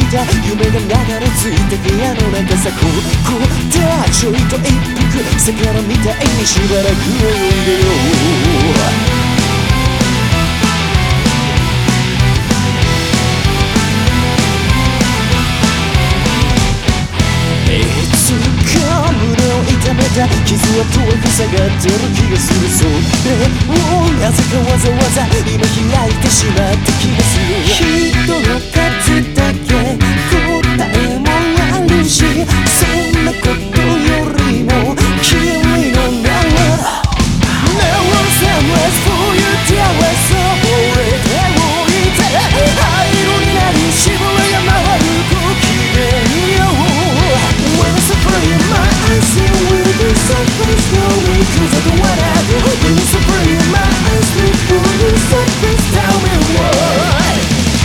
た夢が流れ着いた部屋の中さここだちょいと一服魚みたいにしばらく泳いでよ傷は遠く下がってる気がするそれをなぜかわざわざ今開いてしまった気がする人の数だけ答えもあるしそんなことよりも君の名は No one's endless for you till I saw it 手を置いて灰色になりしぶれが回るご機嫌よ When I supreme my eyes Someplace going cause I don't wanna go When you supreme my eyes before you someplace tell me why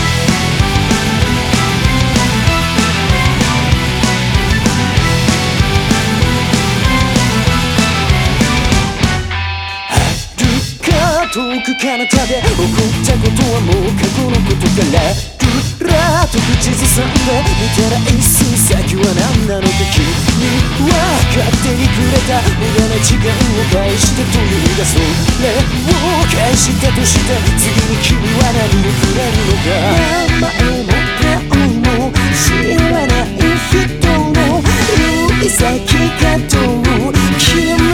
遠く彼方で起こったことはもう過去のことからと口ずさんで見たら一寸先は何なのか君は勝手にくれた無駄な時間を返してというがそれを返したとして次に君は何をくれるのか名前も顔も知らない人の指先かと君